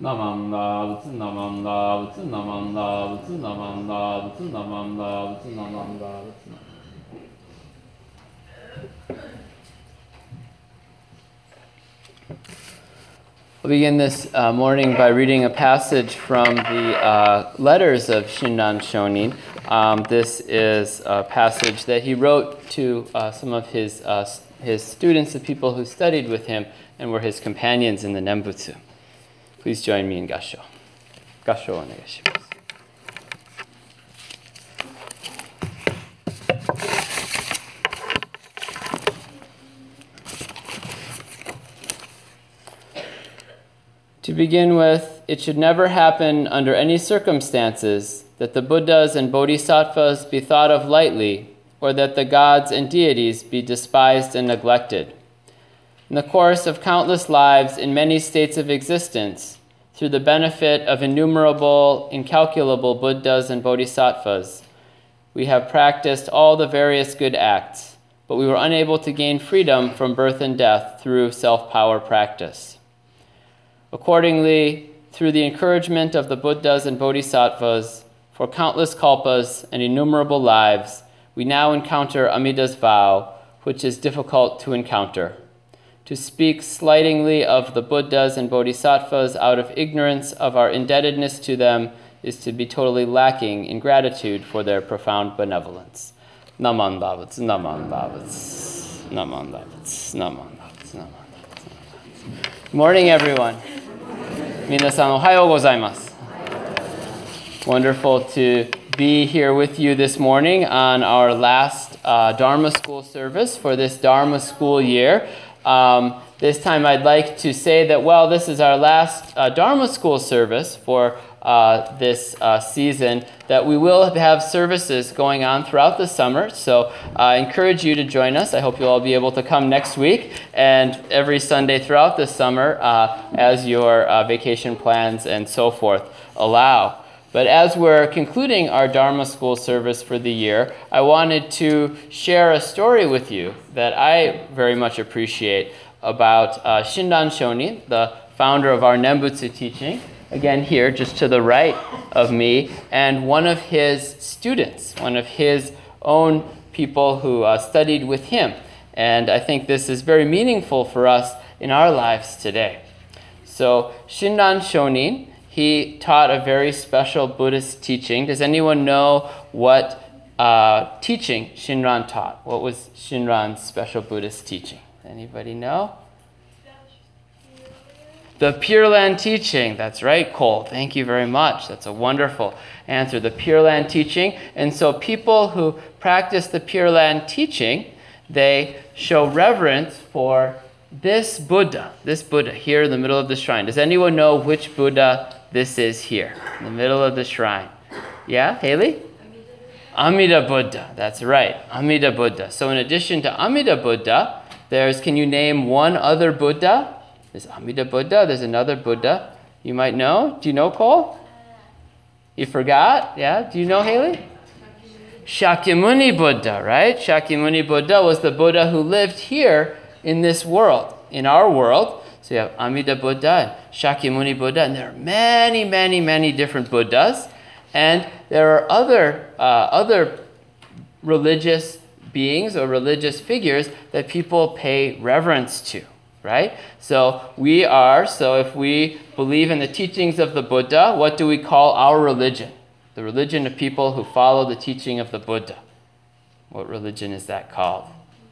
Namanda, Butsu Namanda, Butsu Namanda, Butsu Namanda, Butsu Namanda, Butsu Namanda, Butsu Namanda. We'll begin this morning by reading a passage from the letters of Shinran Shonin. This is a passage that he wrote to some of his students, the people who studied with him and were his companions in the Nembutsu. Please join me in Gassho. Gassho onegaishimasu. To begin with, it should never happen under any circumstances that the Buddhas and Bodhisattvas be thought of lightly, or that the gods and deities be despised and neglected. In the course of countless lives in many states of existence, through the benefit of innumerable, incalculable Buddhas and Bodhisattvas, we have practiced all the various good acts, but we were unable to gain freedom from birth and death through self-power practice. Accordingly, through the encouragement of the Buddhas and Bodhisattvas, for countless kalpas and innumerable lives, we now encounter Amida's vow, which is difficult to encounter. To speak slightingly of the Buddhas and Bodhisattvas out of ignorance of our indebtedness to them is to be totally lacking in gratitude for their profound benevolence. Naman Bhavats, Naman Bhavats, Naman Bhavats, Naman Bhavats, Naman Bhavats. Good morning, everyone. Minasan ohayou gozaimasu. Wonderful to be here with you this morning on our last Dharma School service for this Dharma School year. This time I'd like to say that, well, this is our last Dharma School service for this season, that we will have services going on throughout the summer. So I encourage you to join us. I hope you'll all be able to come next week and every Sunday throughout the summer as your vacation plans and so forth allow. But as we're concluding our Dharma School service for the year, I wanted to share a story with you that I very much appreciate about Shinran Shonin, the founder of our Nembutsu teaching, again here just to the right of me, and one of his students, one of his own people who studied with him. And I think this is very meaningful for us in our lives today. So Shinran Shonin, he taught a very special Buddhist teaching. Does anyone know what teaching Shinran taught? What was Shinran's special Buddhist teaching? Anybody know? The Pure Land teaching. That's right, Cole. Thank you very much. That's a wonderful answer. The Pure Land teaching. And so people who practice the Pure Land teaching, they show reverence for this Buddha here in the middle of the shrine. Does anyone know which Buddha this is here in the middle of the shrine? Yeah, Haley? Amida Buddha. That's right, Amida Buddha. So in addition to Amida Buddha, can you name one other Buddha? There's Amida Buddha, there's another Buddha you might know. Do you know, Cole? You forgot? Yeah, do you know, Haley? Shakyamuni Buddha, right? Shakyamuni Buddha was the Buddha who lived here in this world, in our world. So you have Amida Buddha and Shakyamuni Buddha, and there are many, many, many different Buddhas. And there are other religious beings or religious figures that people pay reverence to, right? So if we believe in the teachings of the Buddha, what do we call our religion? The religion of people who follow the teaching of the Buddha. What religion is that called?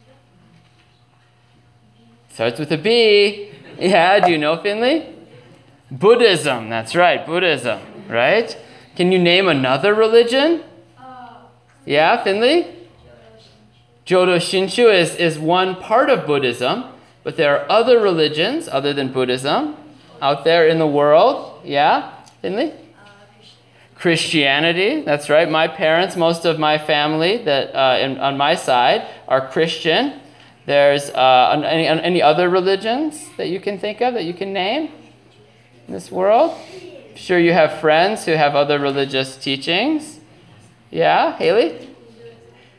Starts with a B. Yeah, do you know, Finley? Buddhism, that's right, Buddhism, right? Can you name another religion? Yeah, Finley? Jodo Shinshu is one part of Buddhism, but there are other religions other than Buddhism out there in the world. Yeah, Finley? Christianity, that's right. My parents, most of my family that on my side are Christian. There's any other religions that you can think of, that you can name in this world? I'm sure you have friends who have other religious teachings. Yeah, Haley?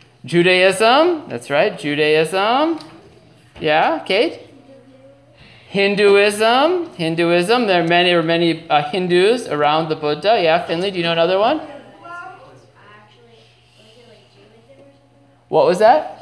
Judaism, that's right, Judaism. Yeah, Kate? Hinduism. There are many Hindus around the Buddha. Yeah, Finley, do you know another one? What was that?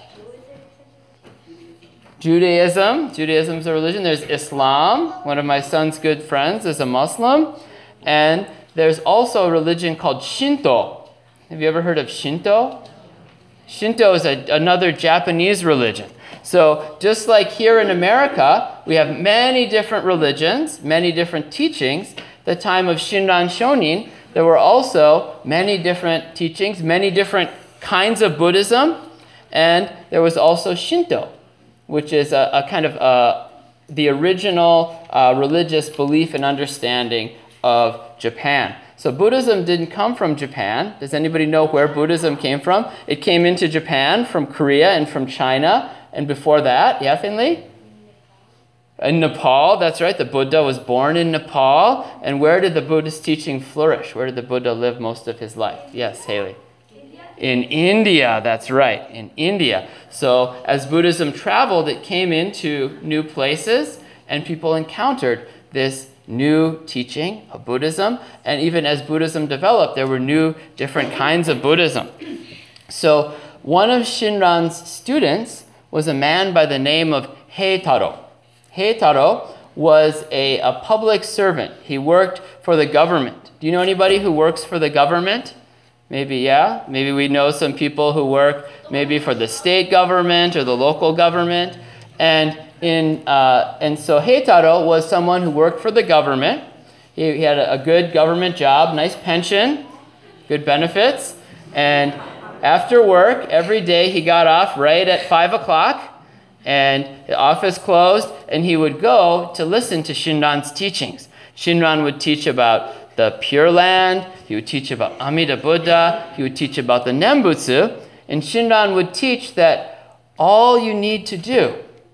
Judaism. Judaism is a religion. There's Islam. One of my son's good friends is a Muslim. And there's also a religion called Shinto. Have you ever heard of Shinto? Shinto is another Japanese religion. So just like here in America, we have many different religions, many different teachings. The time of Shinran Shonin, there were also many different teachings, many different kinds of Buddhism, and there was also Shinto, which is a kind of the original religious belief and understanding of Japan. So Buddhism didn't come from Japan. Does anybody know where Buddhism came from? It came into Japan from Korea and from China. And before that, yeah, Finley? In Nepal, that's right. The Buddha was born in Nepal. And where did the Buddhist teaching flourish? Where did the Buddha live most of his life? Yes, Haley? In India, that's right, in India. So as Buddhism traveled, it came into new places and people encountered this new teaching of Buddhism. And even as Buddhism developed, there were new different kinds of Buddhism. So one of Shinran's students was a man by the name of Heitaro. Heitaro was a public servant. He worked for the government. Do you know anybody who works for the government? Maybe, yeah. Maybe we know some people who work maybe for the state government or the local government. And so Heitaro was someone who worked for the government. He had a good government job, nice pension, good benefits. And after work, every day he got off right at 5 o'clock and the office closed, and he would go to listen to Shinran's teachings. Shinran would teach about the Pure Land, he would teach about Amida Buddha, he would teach about the Nembutsu, and Shinran would teach that all you need to do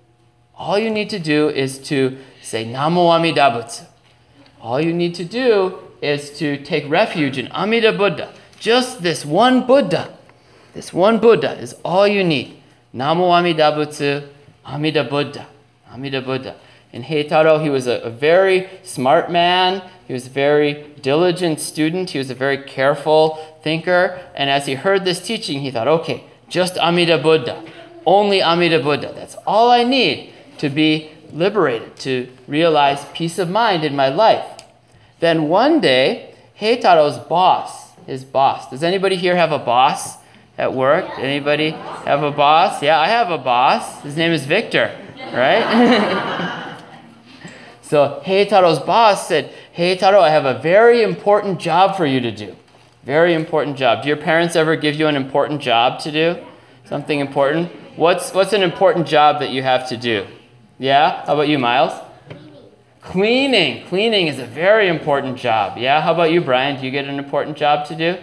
is to say Namo Amida Butsu. All you need to do is to take refuge in Amida Buddha. Just this one Buddha. This one Buddha is all you need. Namo Amida Butsu, Amida Buddha, Amida Buddha. And Heitaro, he was a very smart man. He was a very diligent student. He was a very careful thinker. And as he heard this teaching, he thought, okay, just Amida Buddha. Only Amida Buddha. That's all I need to be liberated, to realize peace of mind in my life. Then one day, Heitaro's boss, his boss. Does anybody here have a boss at work? Anybody have a boss? Yeah, I have a boss. His name is Victor, right? So Heitaro's boss said, Heitaro, I have a very important job for you to do. Very important job. Do your parents ever give you an important job to do? Something important? What's an important job that you have to do? Yeah? How about you, Miles? Cleaning. Cleaning is a very important job. Yeah? How about you, Brian? Do you get an important job to do?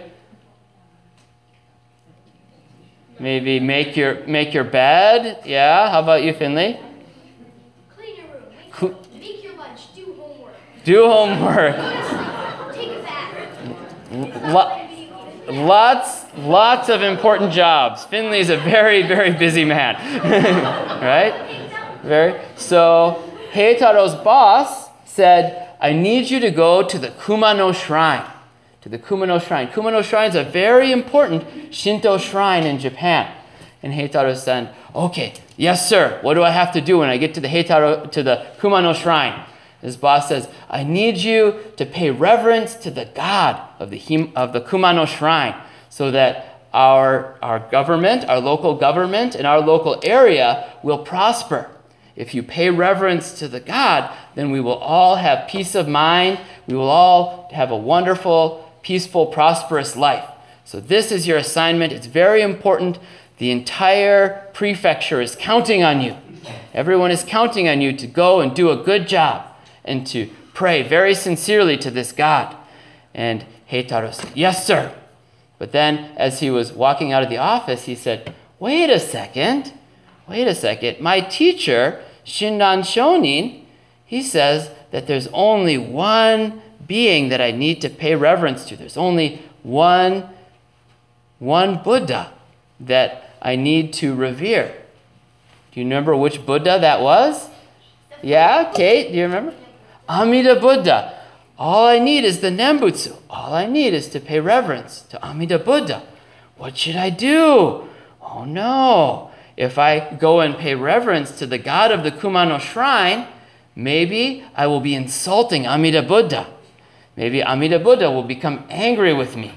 Maybe make your bed. Yeah? How about you, Finley? Clean your room. Make your lunch. Do homework. Do homework. Take a bath. Lots of important jobs. Finley's a very, very busy man. Right? So Heitaro's boss said, I need you to go to the Kumano Shrine. To the Kumano Shrine. Kumano Shrine is a very important Shinto shrine in Japan. And Heitaro said, okay, yes, sir. What do I have to do when I get to the Kumano Shrine? His boss says, I need you to pay reverence to the god of the Kumano Shrine so that our government, our local government, and our local area will prosper. If you pay reverence to the god, then we will all have peace of mind. We will all have a wonderful, peaceful, prosperous life. So this is your assignment. It's very important. The entire prefecture is counting on you. Everyone is counting on you to go and do a good job and to pray very sincerely to this God. And Heitaro said, yes, sir. But then as he was walking out of the office, he said, wait a second. My teacher, Shinran Shonin, he says that there's only one being that I need to pay reverence to. There's only one Buddha that I need to revere. Do you remember which Buddha that was? Yeah, Kate, do you remember? Amida Buddha. All I need is the Nembutsu. All I need is to pay reverence to Amida Buddha. What should I do? Oh no. If I go and pay reverence to the god of the Kumano shrine, maybe I will be insulting Amida Buddha. Maybe Amida Buddha will become angry with me.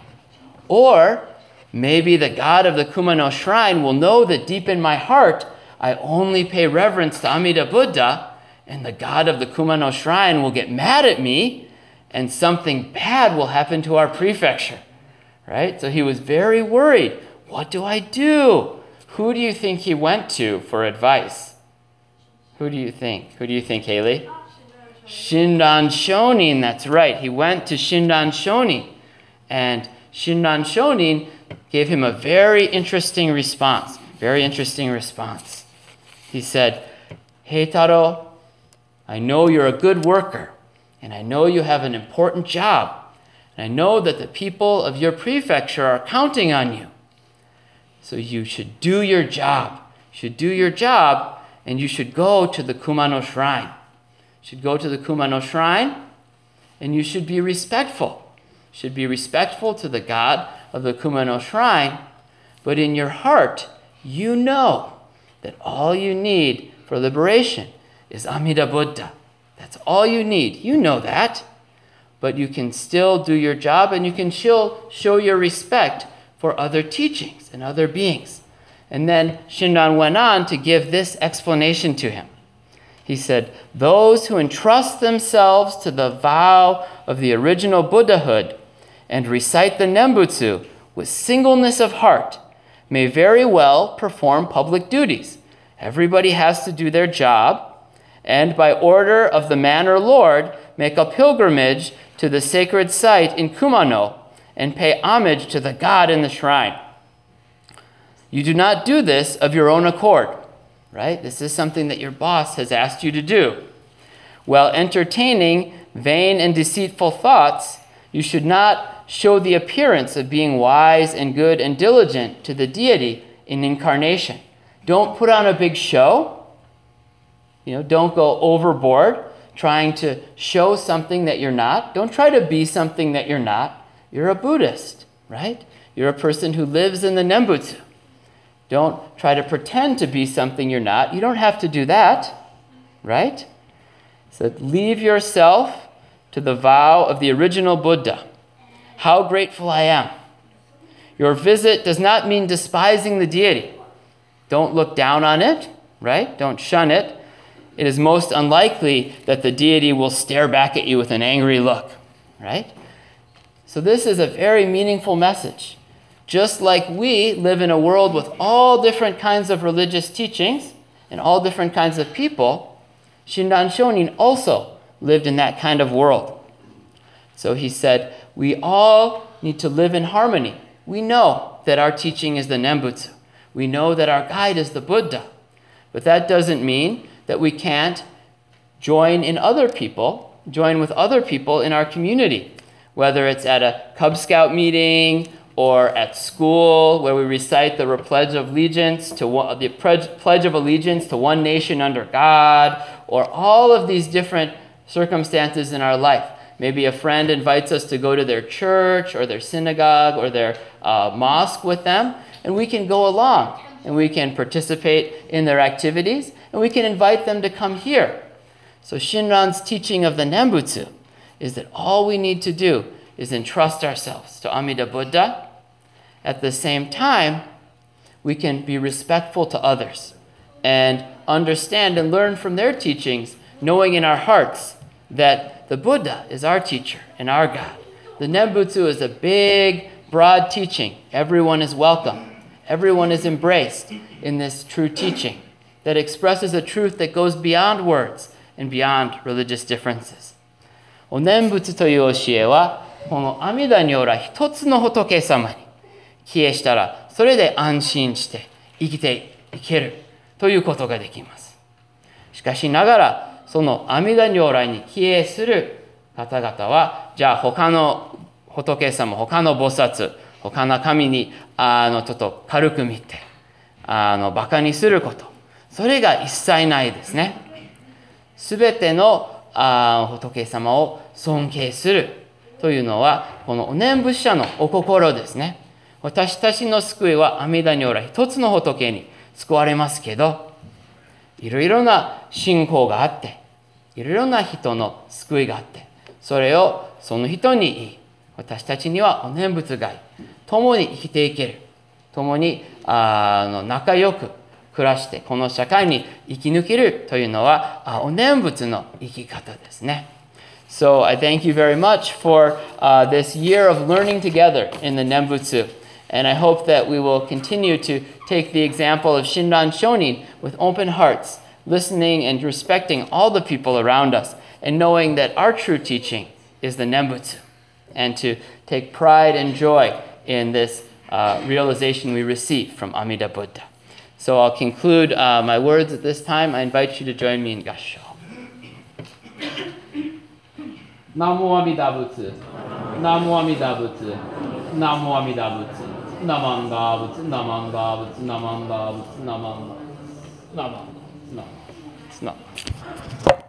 Or maybe the god of the Kumano shrine will know that deep in my heart, I only pay reverence to Amida Buddha, and the god of the Kumano shrine will get mad at me, and something bad will happen to our prefecture. Right? So he was very worried. What do I do? Who do you think he went to for advice? Who do you think? Who do you think, Haley? Shinran Shonin, that's right. He went to Shinran Shonin. And Shinran Shonin gave him a very interesting response. Very interesting response. He said, Heitaro, I know you're a good worker, and I know you have an important job, and I know that the people of your prefecture are counting on you. So you should do your job. You should do your job, and you should go to the Kumano shrine. You should go to the Kumano shrine, and you should be respectful. You should be respectful to the god of the Kumano shrine, but in your heart, you know that all you need for liberation is Amida Buddha. That's all you need. You know that. But you can still do your job, and you can still show your respect for other teachings and other beings. And then Shinran went on to give this explanation to him. He said, those who entrust themselves to the vow of the original Buddhahood and recite the Nembutsu with singleness of heart may very well perform public duties. Everybody has to do their job, and by order of the Manor Lord, make a pilgrimage to the sacred site in Kumano and pay homage to the god in the shrine. You do not do this of your own accord, right? This is something that your boss has asked you to do. While entertaining vain and deceitful thoughts, you should not show the appearance of being wise and good and diligent to the deity in incarnation. Don't put on a big show. Don't go overboard trying to show something that you're not. Don't try to be something that you're not. You're a Buddhist, right? You're a person who lives in the Nembutsu. Don't try to pretend to be something you're not. You don't have to do that, right? So leave yourself to the vow of the original Buddha. How grateful I am. Your visit does not mean despising the deity. Don't look down on it, right? Don't shun it. It is most unlikely that the deity will stare back at you with an angry look, right? So this is a very meaningful message. Just like we live in a world with all different kinds of religious teachings and all different kinds of people, Shinran Shonin also lived in that kind of world. So he said, we all need to live in harmony. We know that our teaching is the Nembutsu. We know that our guide is the Buddha. But that doesn't mean that we can't join with other people in our community, whether it's at a Cub Scout meeting or at school where we recite the Pledge of Allegiance to one nation under God, or all of these different circumstances in our life. Maybe a friend invites us to go to their church or their synagogue or their mosque with them, and we can go along and we can participate in their activities, and we can invite them to come here. So Shinran's teaching of the Nembutsu is that all we need to do is entrust ourselves to Amida Buddha. At the same time, we can be respectful to others and understand and learn from their teachings, knowing in our hearts that the Buddha is our teacher and our God. The Nembutsu is a big, broad teaching. Everyone is welcome. Everyone is embraced in this true teaching that expresses a truth that goes beyond words and beyond religious differences. お念仏という教えは、この阿弥陀如来一つの仏様に帰依したら、それで安心して生きていけるということができます。しかしながら、その阿弥陀如来に帰依する方々は、じゃあ他の仏様、他の菩薩、他の神にちょっと軽く見て、馬鹿にすること、それが一切ないですね。 すべての仏様を尊敬するというのは、このお念仏者のお心ですね。私たちの救いは阿弥陀如来一つの仏に救われますけど、いろいろな信仰があって、いろいろな人の救いがあって、それをその人に言い、私たちにはお念仏がい、共に生きていける、共に仲良く暮らして、この社会に生き抜けるというのは、お念仏の生き方ですね。So I thank you very much for this year of learning together in the Nembutsu. And I hope that we will continue to take the example of Shinran Shonin with open hearts, listening and respecting all the people around us, and knowing that our true teaching is the Nembutsu, and to take pride and joy in this realization we receive from Amida Buddha. So I'll conclude my words at this time. I invite you to join me in Gassho. Namo Amida Butsu. Namo Amida Butsu. Namo Amida Butsu. Namanda Butsu. Namanda Butsu. Namanda Butsu. Namanda. Namanda. Namanda.